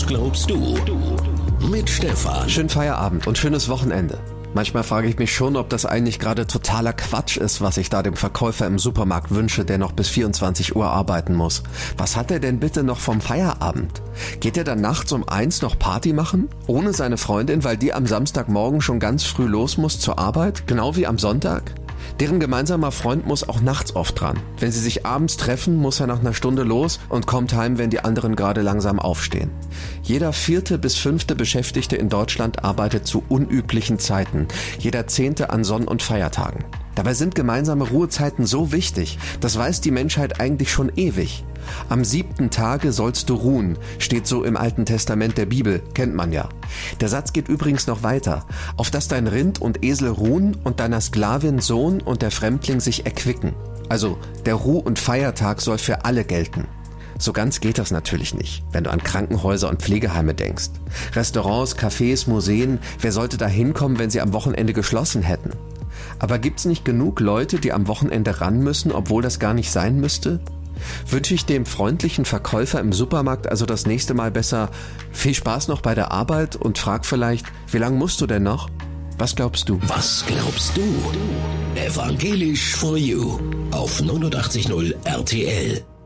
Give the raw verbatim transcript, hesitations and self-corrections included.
glaubst du? Mit Stefan. Schönen Feierabend und schönes Wochenende. Manchmal frage ich mich schon, ob das eigentlich gerade totaler Quatsch ist, was ich da dem Verkäufer im Supermarkt wünsche, der noch bis vierundzwanzig Uhr arbeiten muss. Was hat er denn bitte noch vom Feierabend? Geht er dann nachts um eins noch Party machen? Ohne seine Freundin, weil die am Samstagmorgen schon ganz früh los muss zur Arbeit? Genau wie am Sonntag? Deren gemeinsamer Freund muss auch nachts oft dran. Wenn sie sich abends treffen, muss er nach einer Stunde los und kommt heim, wenn die anderen gerade langsam aufstehen. Jeder vierte bis fünfte Beschäftigte in Deutschland arbeitet zu unüblichen Zeiten. Jeder zehnte an Sonn- und Feiertagen. Dabei sind gemeinsame Ruhezeiten so wichtig. Das weiß die Menschheit eigentlich schon ewig. Am siebten Tage sollst du ruhen, steht so im Alten Testament der Bibel, kennt man ja. Der Satz geht übrigens noch weiter. Auf dass dein Rind und Esel ruhen und deiner Sklavin Sohn und der Fremdling sich erquicken. Also der Ruh- und Feiertag soll für alle gelten. So ganz geht das natürlich nicht, wenn du an Krankenhäuser und Pflegeheime denkst. Restaurants, Cafés, Museen, wer sollte da hinkommen, wenn sie am Wochenende geschlossen hätten? Aber gibt's nicht genug Leute, die am Wochenende ran müssen, obwohl das gar nicht sein müsste? Wünsche ich dem freundlichen Verkäufer im Supermarkt also das nächste Mal besser viel Spaß noch bei der Arbeit und frag vielleicht, wie lange musst du denn noch? Was glaubst du? Was glaubst du? Evangelisch for You auf neunundachtzig Komma null R T L.